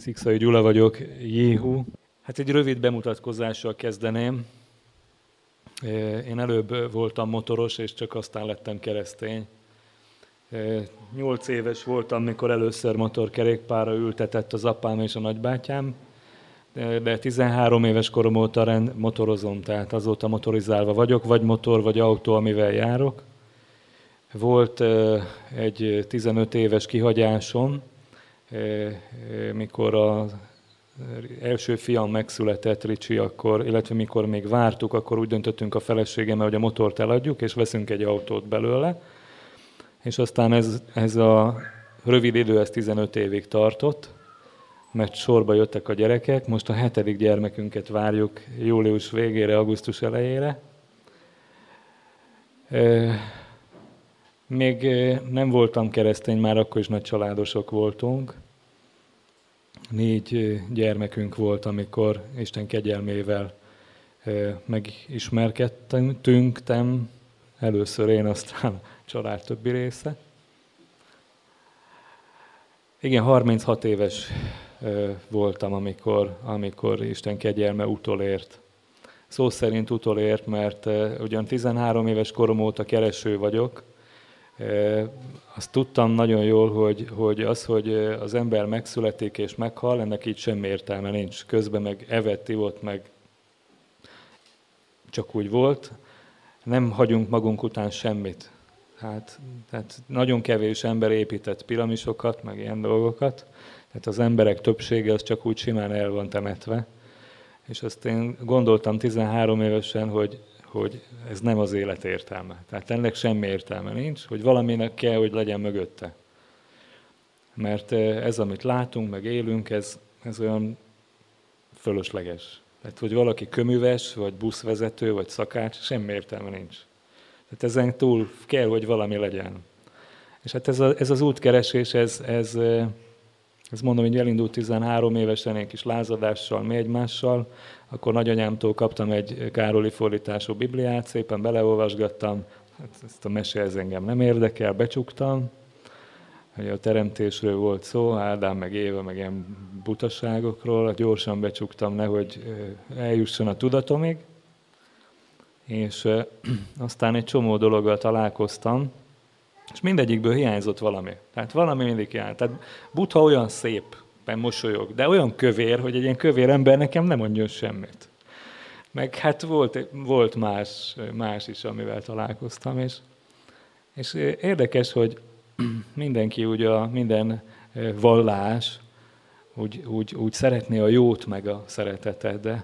Szikszai Gyula vagyok, Jéhu. Hát egy rövid bemutatkozással kezdeném. Én előbb voltam motoros, és csak aztán lettem keresztény. 8 éves voltam, mikor először motorkerékpárra ültetett az apám és a nagybátyám, de 13 éves korom óta motorozom, tehát azóta motorizálva vagyok, vagy motor, vagy autó, amivel járok. Volt egy 15 éves kihagyásom, mikor az első fiam megszületett, Ricsi, illetve mikor még vártuk, akkor úgy döntöttünk a feleségemmel, hogy a motort eladjuk, és veszünk egy autót belőle. És aztán ez a rövid idő, ez 15 évig tartott, mert sorba jöttek a gyerekek. Most a 7. gyermekünket várjuk július végére, augusztus elejére. Még nem voltam keresztény, már akkor is nagy családosok voltunk. 4 gyermekünk volt, amikor Isten kegyelmével megismerkedtünk, először én, aztán a család többi része. Igen, 36 éves voltam, amikor Isten kegyelme utolért. Szó szerint utolért, mert ugyan 13 éves korom óta kereső vagyok. Azt tudtam nagyon jól, hogy az ember megszületik és meghal, ennek így semmi értelme nincs. Közben meg evett, ivott, meg csak úgy volt. Nem hagyunk magunk után semmit. Tehát nagyon kevés ember épített piramisokat, meg ilyen dolgokat. Tehát az emberek többsége az csak úgy simán el van temetve. És azt én gondoltam 13 évesen, hogy ez nem az élet értelme. Tehát ennek semmi értelme nincs, hogy valaminek kell, hogy legyen mögötte. Mert ez, amit látunk, meg élünk, ez olyan fölösleges. Tehát, hogy valaki köműves, vagy buszvezető, vagy szakács, semmi értelme nincs. Tehát ezen túl kell, hogy valami legyen. És hát ez az útkeresés, ez mondom, hogy elindult 13 évesen, egy kis lázadással, mi egymással, akkor nagyanyámtól kaptam egy Károli fordítású Bibliát, szépen beleolvasgattam, hát ezt a mese ez engem nem érdekel, becsuktam, hogy a teremtésről volt szó, Ádám meg Éva, meg ilyen butaságokról, gyorsan becsuktam, nehogy eljusson a tudatomig, és aztán egy csomó dologgal találkoztam, és mindegyikből hiányzott valami. Tehát valami mindig hiányzott. Tehát Buddha olyan szépen mosolyog, de olyan kövér, hogy egy ilyen kövér ember nekem nem mondjon semmit. Meg hát volt más is, amivel találkoztam. És érdekes, hogy mindenki, minden vallás úgy szeretné a jót, meg a szeretetet, de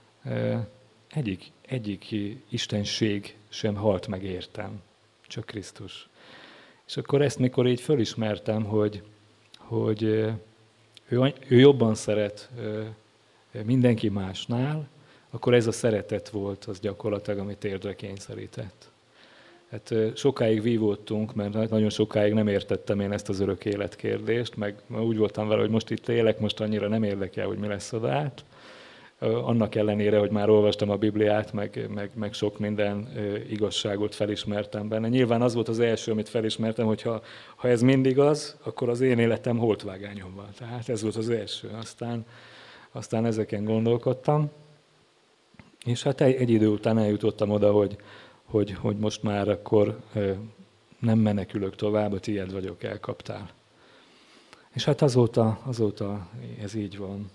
egyik istenség sem halt meg értem, csak Krisztus. És akkor ezt, mikor így fölismertem, hogy ő jobban szeret mindenki másnál, akkor ez a szeretet volt az gyakorlatilag, amit térdre kényszerített. Hát sokáig vívódtunk, mert nagyon sokáig nem értettem én ezt az örök élet kérdést, meg úgy voltam vele, hogy most itt élek, most annyira nem érdekel, hogy mi lesz oda át. Annak ellenére, hogy már olvastam a Bibliát, meg sok minden igazságot felismertem benne. Nyilván az volt az első, amit felismertem, hogy ha ez mindig az, akkor az én életem holtvágányom van. Tehát ez volt az első. Aztán ezeken gondolkodtam. És hát egy idő után eljutottam oda, hogy most már akkor nem menekülök tovább, a tiéd vagyok, elkaptál. És hát azóta ez így van.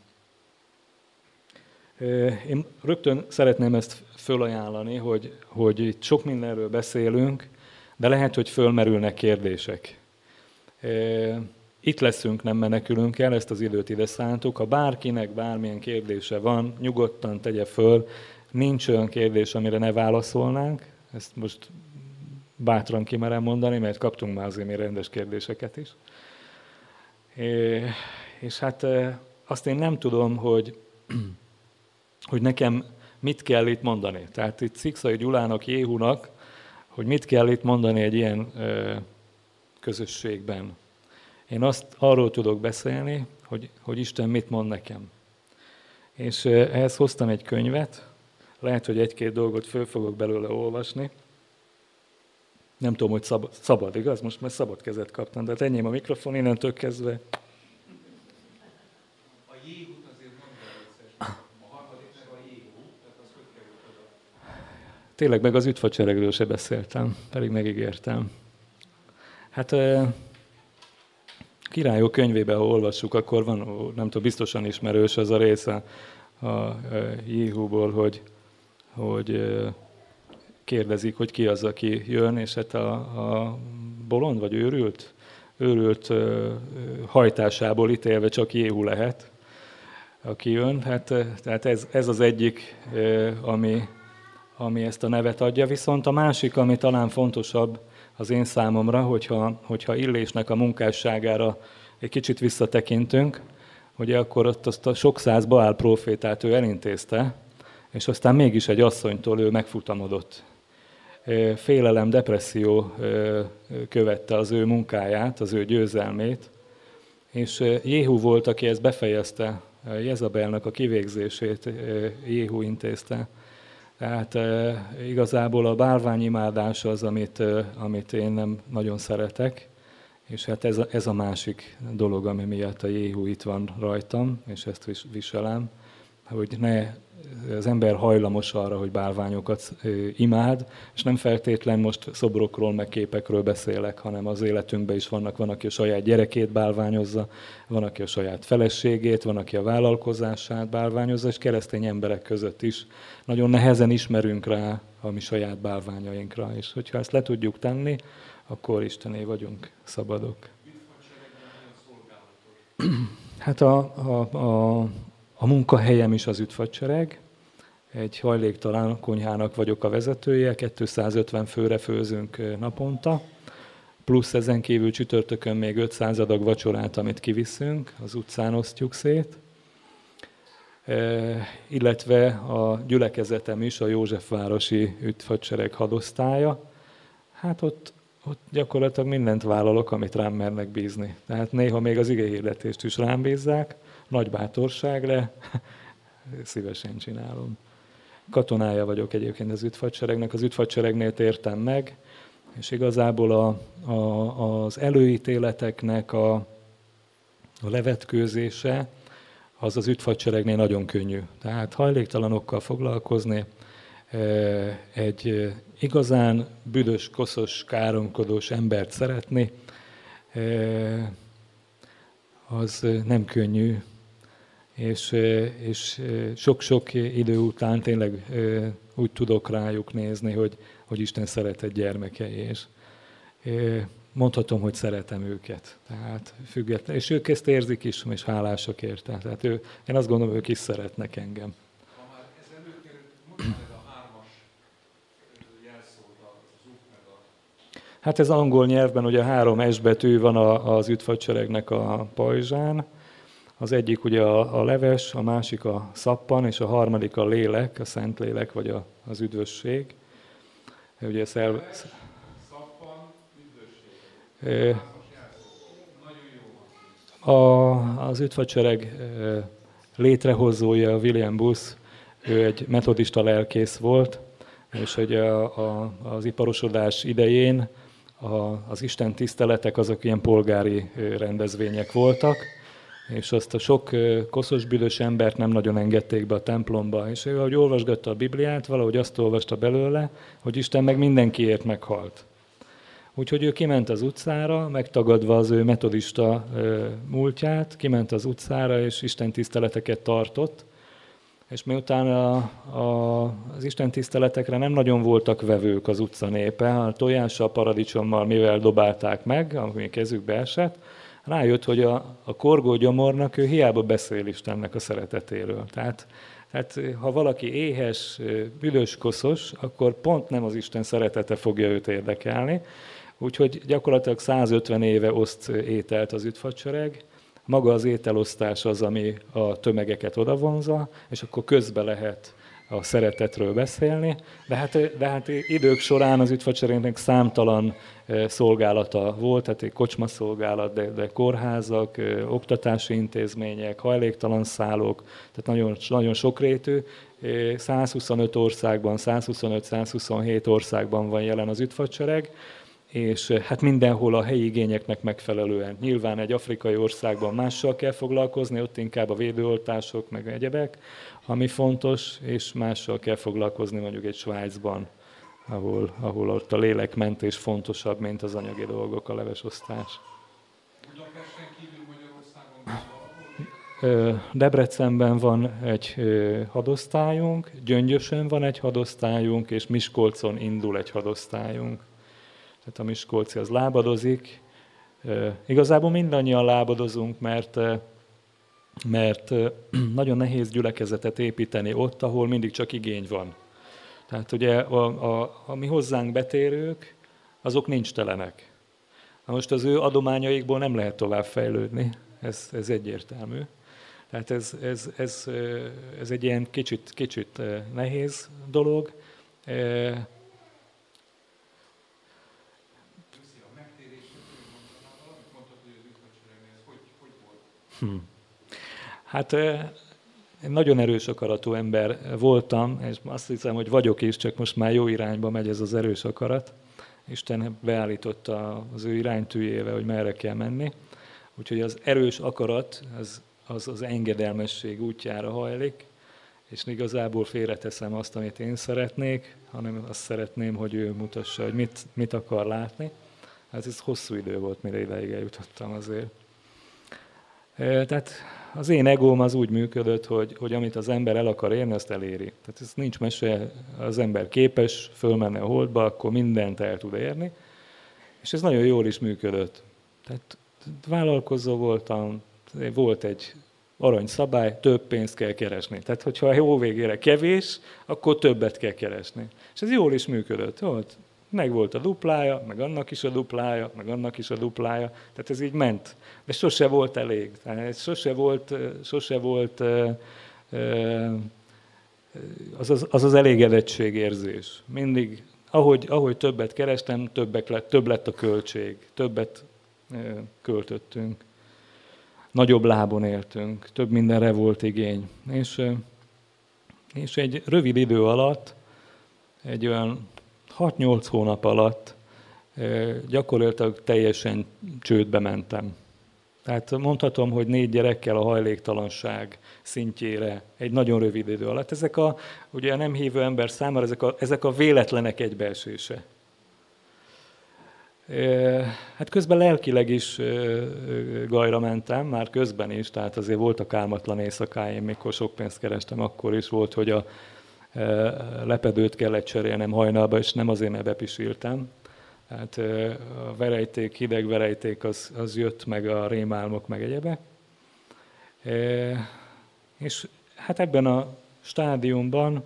Én rögtön szeretném ezt fölajánlani, hogy itt sok mindenről beszélünk, de lehet, hogy fölmerülnek kérdések. Itt leszünk, nem menekülünk el, ezt az időt ide szántuk. Ha bárkinek bármilyen kérdése van, nyugodtan tegye föl. Nincs olyan kérdés, amire ne válaszolnánk. Ezt most bátran kimerem mondani, mert kaptunk már azért még rendes kérdéseket is. És hát azt én nem tudom, hogy nekem mit kell itt mondani. Tehát itt Szikszai Gyulának, Jéhunak, hogy mit kell itt mondani egy ilyen közösségben. Én arról tudok beszélni, hogy Isten mit mond nekem. És ehhez hoztam egy könyvet, lehet, hogy egy-két dolgot föl fogok belőle olvasni. Nem tudom, hogy szabad, igaz? Most már szabad kezet kaptam, de enyém a mikrofon innentől kezdve. A Tényleg meg az üdvacseregről se beszéltem, pedig megígértem. Hát Királyok könyvében, ha olvassuk, akkor van, nem tudom, biztosan ismerős az a része a Jéhúból, hogy kérdezik, hogy ki az, aki jön, és hát a bolond vagy őrült hajtásából ítélve csak Jéhú lehet, aki jön. Hát, tehát ez az egyik, ami ezt a nevet adja. Viszont a másik, ami talán fontosabb az én számomra, hogyha Illésnek a munkásságára egy kicsit visszatekintünk, ugye akkor ott azt a sok száz Baál prófétát ő elintézte, és aztán mégis egy asszonytól ő megfutamodott. Félelem, depresszió követte az ő munkáját, az ő győzelmét, és Jéhú volt, aki ezt befejezte, Jezabelnek a kivégzését Jéhú intézte. Tehát igazából a bálványimádás az, amit én nem nagyon szeretek, és hát ez a másik dolog, ami miatt a Jéhú itt van rajtam, és ezt viselem, hogy az ember hajlamos arra, hogy bálványokat imád, és nem feltétlen most szobrokról, meg képekről beszélek, hanem az életünkben is van, aki a saját gyerekét bálványozza, van, aki a saját feleségét, van, aki a vállalkozását bálványozza, és keresztény emberek között is nagyon nehezen ismerünk rá a mi saját bálványainkra, és hogyha ezt le tudjuk tenni, akkor Istené vagyunk szabadok. Hát a munkahelyem is az üdvacsereg. Egy hajléktalan konyhának vagyok a vezetője, 250 főre főzünk naponta, plusz ezen kívül csütörtökön még 500 adag vacsorát, amit kiviszünk, az utcán osztjuk szét. Illetve a gyülekezetem is a Józsefvárosi üdvacsereg hadosztálya. Hát ott gyakorlatilag mindent vállalok, amit rám mernek bízni. Tehát néha még az igehirdetést is rám bízzák, nagy bátorságra, szívesen csinálom. Katonája vagyok egyébként az üdvacseregnek, az üdvacseregnél tértem meg, és igazából az előítéleteknek a levetkőzése az üdvacseregnél nagyon könnyű. Tehát hajléktalanokkal foglalkozni, egy igazán büdös, koszos, káromkodós embert szeretni, az nem könnyű, és sok-sok idő után tényleg úgy tudok rájuk nézni, hogy Isten szeretett gyermekei, és mondhatom, hogy szeretem őket. Tehát független, és ők ezt érzik is, és hálásak érte. Tehát én azt gondolom, ők is szeretnek engem. Ha már ez előkerült, mondtad ez a 3-as jelszót, az út meg a... Hát ez angol nyelvben ugye 3 S betű van az üdvacseregnek a pajzsán. Az egyik ugye a leves, a másik a szappan, és a harmadik a lélek, a szent lélek, vagy az üdvösség. Ugye szappan, üdvösség. Az üdvacsereg létrehozója, William Buss, ő egy metodista lelkész volt, és hogy az iparosodás idején az Isten tiszteletek azok ilyen polgári rendezvények voltak, és azt a sok koszos, büdös embert nem nagyon engedték be a templomba. És ő, ahogy olvasgatta a Bibliát, valahogy azt olvasta belőle, hogy Isten meg mindenkiért meghalt. Úgyhogy ő kiment az utcára, megtagadva az ő metodista múltját, kiment az utcára, és Isten tiszteleteket tartott. És miután az Isten tiszteletekre nem nagyon voltak vevők az utca népe, a tojással, paradicsommal mivel dobálták meg, ami kezükbe esett, rájött, hogy a korgó gyomornak ő hiába beszél Istennek a szeretetéről. Tehát ha valaki éhes, büdös, koszos, akkor pont nem az Isten szeretete fogja őt érdekelni. Úgyhogy gyakorlatilag 150 éve oszt ételt az üdvacsereg. Maga az ételosztás az, ami a tömegeket odavonza, és akkor közbe lehet a szeretetről beszélni. De hát idők során az üdvacseregnek számtalan szolgálata volt, tehát egy kocsmaszolgálat, de kórházak, oktatási intézmények, hajléktalan szállók, tehát nagyon, nagyon sokrétű. 125 országban, 125-127 országban van jelen az üdvacsereg, és hát mindenhol a helyi igényeknek megfelelően. Nyilván egy afrikai országban mással kell foglalkozni, ott inkább a védőoltások, meg egyebek, ami fontos, és mással kell foglalkozni mondjuk egy Svájcban, ahol ott a lélekmentés fontosabb, mint az anyagi dolgok, a levesosztás. Budapesten kívül Magyarországon valahol? Debrecenben van egy hadosztályunk, Gyöngyösön van egy hadosztályunk, és Miskolcon indul egy hadosztályunk. Tehát a miskolci az lábadozik. Igazából mindannyian lábadozunk, mert nagyon nehéz gyülekezetet építeni ott, ahol mindig csak igény van. Tehát ugye a mi hozzánk betérők, azok nincs telenek. Na most az ő adományaikból nem lehet tovább fejlődni, ez egyértelmű. Tehát ez egy ilyen kicsit nehéz dolog. Hát én nagyon erős akaratú ember voltam, és azt hiszem, hogy vagyok is, csak most már jó irányba megy ez az erős akarat. Isten beállította az ő iránytűjével, hogy merre kell menni. Úgyhogy az erős akarat az engedelmesség útjára hajlik, és igazából félreteszem azt, amit én szeretnék, hanem azt szeretném, hogy ő mutassa, hogy mit akar látni. Hát ez hosszú idő volt, mire ideig eljutottam azért. Tehát az én egóm az úgy működött, hogy amit az ember el akar érni, azt eléri. Tehát ez nincs mese, az ember képes fölmenni a holdba, akkor mindent el tud érni. És ez nagyon jól is működött. Tehát vállalkozó voltam, volt egy aranyszabály, több pénzt kell keresni. Tehát, hogyha a hó végére kevés, akkor többet kell keresni. És ez jól is működött. Meg volt a duplája, meg annak is a duplája, meg annak is a duplája. Tehát ez így ment. De sose volt elég. Tehát sose volt az elégedettségérzés. Mindig, ahogy többet kerestem, több lett a költség. Többet költöttünk. Nagyobb lábon éltünk. Több mindenre volt igény. És egy rövid idő alatt, egy olyan 6-8 hónap alatt gyakorlatilag teljesen csődbe mentem. Tehát mondhatom, hogy 4 gyerekkel a hajléktalanság szintjére egy nagyon rövid idő alatt. Ugye a nem hívő ember számára ezek a véletlenek egybeesése. Hát közben lelkileg is gajra mentem, már közben is, tehát azért voltak álmatlan éjszakáim, mikor sok pénzt kerestem, akkor is volt, hogy a lepedőt kellett cserélnem hajnalba, és nem azért, mert bepisiltem. Tehát a verejték, hideg verejték az jött, meg a rémálmok, meg egyebek. És hát ebben a stádiumban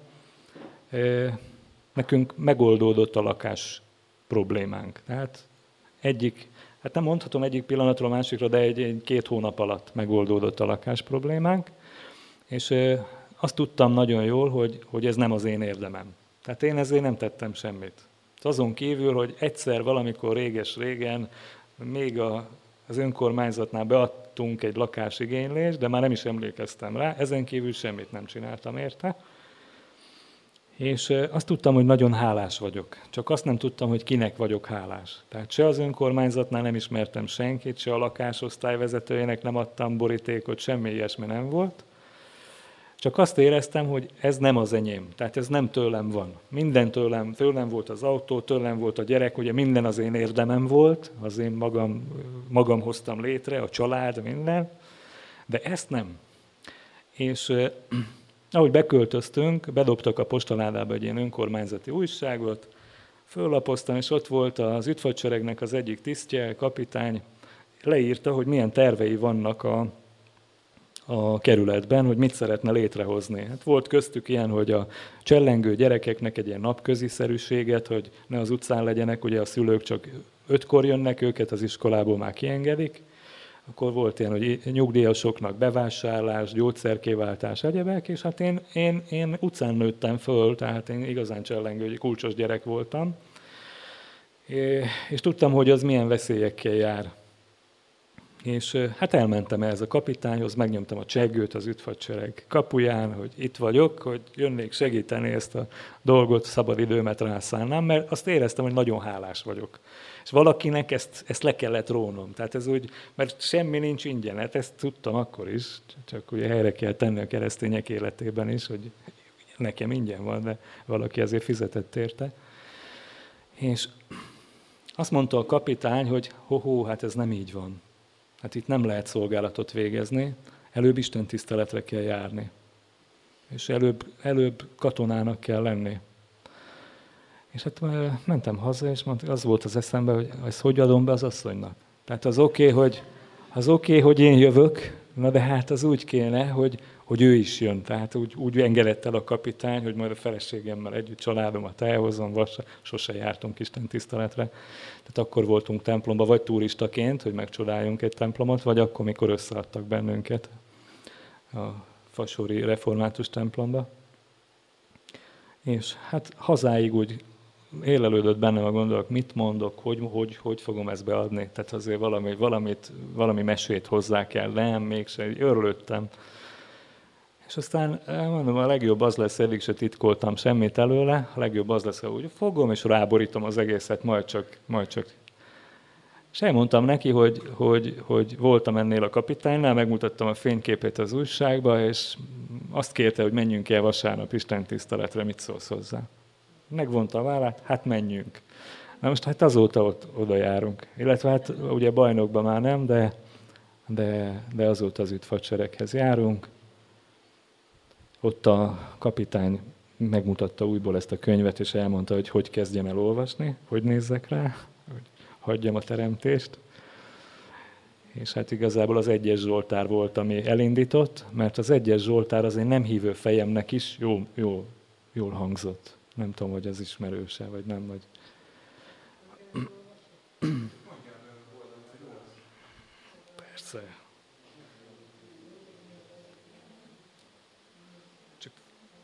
nekünk megoldódott a lakás problémánk. Tehát hát nem mondhatom egyik pillanatról a másikra, de egy 2 hónap alatt megoldódott a lakás problémánk, és azt tudtam nagyon jól, hogy ez nem az én érdemem. Tehát én ezért nem tettem semmit. Azon kívül, hogy egyszer valamikor réges-régen még az önkormányzatnál beadtunk egy lakásigénylést, de már nem is emlékeztem rá, ezen kívül semmit nem csináltam érte. És azt tudtam, hogy nagyon hálás vagyok. Csak azt nem tudtam, hogy kinek vagyok hálás. Tehát se az önkormányzatnál nem ismertem senkit, se a lakásosztály vezetőjének nem adtam borítékot, semmi ilyesmi nem volt. Csak azt éreztem, hogy ez nem az enyém. Tehát ez nem tőlem van. Minden tőlem volt az autó, tőlem volt a gyerek, ugye minden az én érdemem volt, az én magam hoztam létre, a család, minden, de ezt nem. És ahogy beköltöztünk, bedobtak a postaládába egy ilyen önkormányzati újságot, föllapoztam, és ott volt az üdvadseregnek az egyik tisztje, kapitány, leírta, hogy milyen tervei vannak a kerületben, hogy mit szeretne létrehozni. Hát volt köztük ilyen, hogy a csellengő gyerekeknek egy ilyen napközi-szerűséget, hogy ne az utcán legyenek, ugye a szülők csak 5-kor jönnek, őket az iskolából már kiengedik. Akkor volt ilyen, hogy nyugdíjasoknak bevásárlás, gyógyszerkiváltás, egyebek, és hát én utcán nőttem föl, tehát én igazán csellengő, kulcsos gyerek voltam, és tudtam, hogy az milyen veszélyekkel jár. És hát elmentem ehhez a kapitányhoz, megnyomtam a cseggőt az üdvadsereg kapuján, hogy itt vagyok, hogy jönnék segíteni ezt a dolgot, szabad időmet rászánnám, mert azt éreztem, hogy nagyon hálás vagyok. És valakinek ezt le kellett rónom. Tehát ez úgy, mert semmi nincs ingyen, hát ezt tudtam akkor is, csak ugye helyre kell tenni a keresztények életében is, hogy nekem ingyen van, de valaki azért fizetett érte. És azt mondta a kapitány, hogy hát ez nem így van. Hát itt nem lehet szolgálatot végezni, előbb istentiszteletre kell járni. És előbb katonának kell lenni. És hát mentem haza, és az volt az eszembe, hogy ezt hogy adom be az asszonynak. Tehát az oké, hogy én jövök, na de hát az úgy kéne, hogy ő is jön. Tehát úgy engedett el a kapitány, hogy majd a feleségemmel együtt családomat elhozom, sose jártunk istentiszteletre. Tehát akkor voltunk templomba, vagy turistaként, hogy megcsodáljunk egy templomot, vagy akkor, mikor összeadtak bennünket a fasori református templomba. És hát hazáig úgy élelődött bennem a gondolat, mit mondok, hogy fogom ezt beadni. Tehát azért valami mesét hozzá kell, nem, mégsem, örülöttem. És aztán mondom, a legjobb az lesz, eddig se titkoltam semmit előle, a legjobb az lesz, hogy fogom és ráborítom az egészet, majd csak. És elmondtam neki, hogy voltam ennél a kapitánynál, megmutattam a fényképét az újságba, és azt kérte, hogy menjünk el vasárnap istentiszteletre, mit szólsz hozzá. Megvonta a vállát, hát menjünk. Na most hát azóta oda járunk. Illetve hát ugye bajnokban már nem, de azóta az üdvadsereghez járunk. Ott a kapitány megmutatta újból ezt a könyvet, és elmondta, hogy kezdjem el olvasni, hogy nézzek rá, hogy hagyjam a teremtést. És hát igazából az 1-es Zsoltár volt, ami elindított, mert az 1-es Zsoltár az én nem hívő fejemnek is jól hangzott. Nem tudom, hogy ez ismerőse, vagy nem, vagy... Persze. Csak...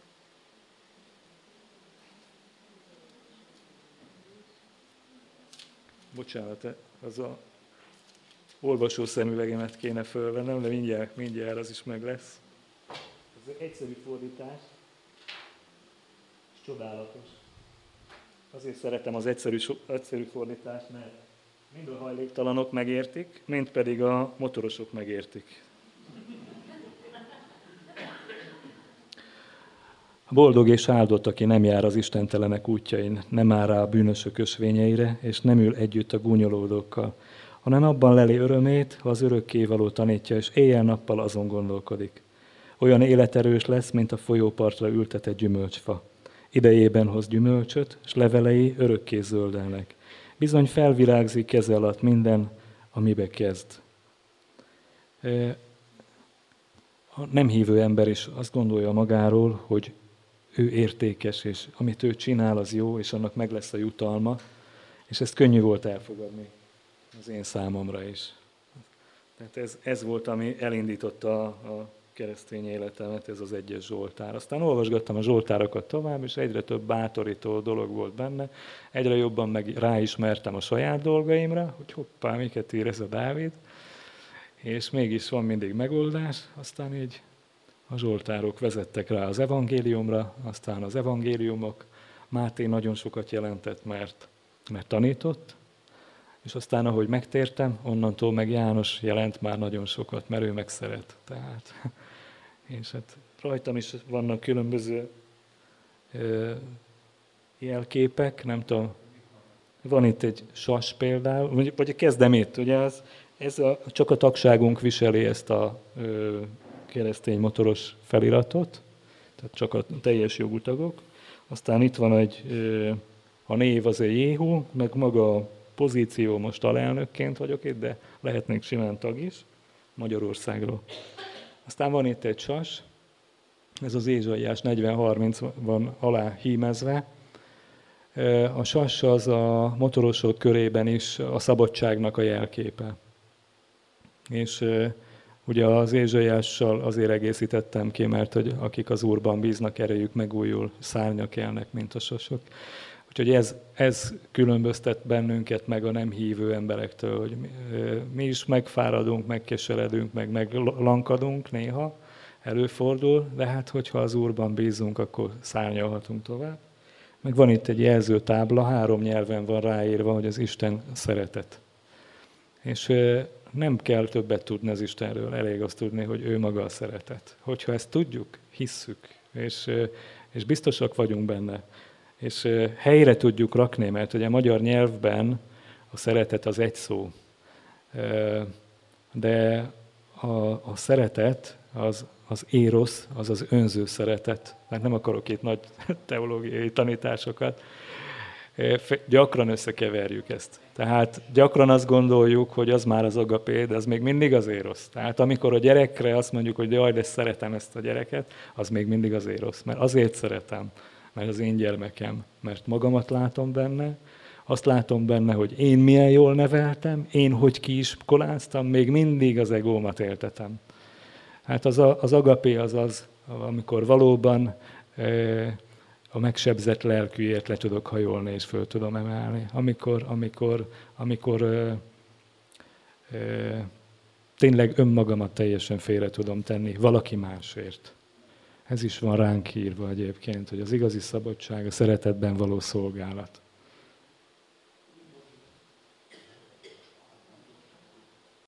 Bocsánat, az a olvasó szemüvegemet kéne fölvennem, de mindjárt az is meg lesz. Ez egy egyszerű fordítás. Csodálatos. Azért szeretem az egyszerű fordítást, mert mind a hajléktalanok megértik, mind pedig a motorosok megértik. Boldog és áldott, aki nem jár az istentelenek útjain, nem áll rá a bűnösök ösvényeire, és nem ül együtt a gúnyolódókkal, hanem abban leli örömét, ha az örökkévaló tanítja, és éjjel-nappal azon gondolkodik. Olyan életerős lesz, mint a folyópartra ültetett gyümölcsfa. Idejében hoz gyümölcsöt, s levelei örökké zöldelnek. Bizony felvirágzik keze alatt minden, amibe kezd. A nem hívő ember is azt gondolja magáról, hogy ő értékes, és amit ő csinál, az jó, és annak meg lesz a jutalma, és ezt könnyű volt elfogadni az én számomra is. Tehát ez volt, ami elindította a keresztény életemet, ez az 1-es Zsoltár. Aztán olvasgattam a Zsoltárokat tovább, és egyre több bátorító dolog volt benne. Egyre jobban meg ráismertem a saját dolgaimra, hogy hoppá, miket ír ez a Dávid, és mégis van mindig megoldás. Aztán így a Zsoltárok vezettek rá az evangéliumra, aztán az evangéliumok. Máté nagyon sokat jelentett, mert tanított, és aztán, ahogy megtértem, onnantól meg János jelent már nagyon sokat, mert ő meg szeret. Tehát, és hát rajtam is vannak különböző jelképek, nem tudom, van itt egy sas például, vagy kezdem itt, ugye csak a tagságunk viseli ezt a keresztény motoros feliratot, tehát csak a teljes jogú tagok. Aztán itt van a név az egy Jéhú, meg maga a pozíció, most alelnökként vagyok itt, de lehetnék simán tag is, Magyarországról. Aztán van itt egy sas, ez az Ézsaiás 40-30 van alá hímezve. A sas az a motorosok körében is a szabadságnak a jelképe. És ugye az Ézsaiással azért egészítettem ki, mert hogy akik az Úrban bíznak, erejük megújul, szárnyak élnek, mint a sasok. Úgyhogy ez különböztet bennünket meg a nem hívő emberektől, hogy mi is megfáradunk, megkeseredünk, meglankadunk néha, előfordul, de hát hogyha az Úrban bízunk, akkor szárnyalhatunk tovább. Meg van itt egy jelzőtábla, 3 nyelven van ráírva, hogy az Isten szeretet. És nem kell többet tudni az Istenről, elég azt tudni, hogy ő maga a szeretet. Hogyha ezt tudjuk, hisszük, és biztosak vagyunk benne, és helyre tudjuk rakni, mert ugye a magyar nyelvben a szeretet az egy szó, de a szeretet az érosz, az az önző szeretet. Hát nem akarok itt nagy teológiai tanításokat. Gyakran összekeverjük ezt. Tehát gyakran azt gondoljuk, hogy az már az agapé, de az még mindig az érosz. Tehát amikor a gyerekre azt mondjuk, hogy jaj, de szeretem ezt a gyereket, az még mindig az érosz. Mert azért szeretem, mert az én gyermekem, mert magamat látom benne, azt látom benne, hogy én milyen jól neveltem, én hogy kiiskoláztam, még mindig az egómat éltetem. Hát az agapé az, amikor valóban a megsebzett lelkűért le tudok hajolni, és föl tudom emelni. Amikor tényleg önmagamat teljesen félre tudom tenni valaki másért. Ez is van ránk írva egyébként, hogy az igazi szabadság a szeretetben való szolgálat.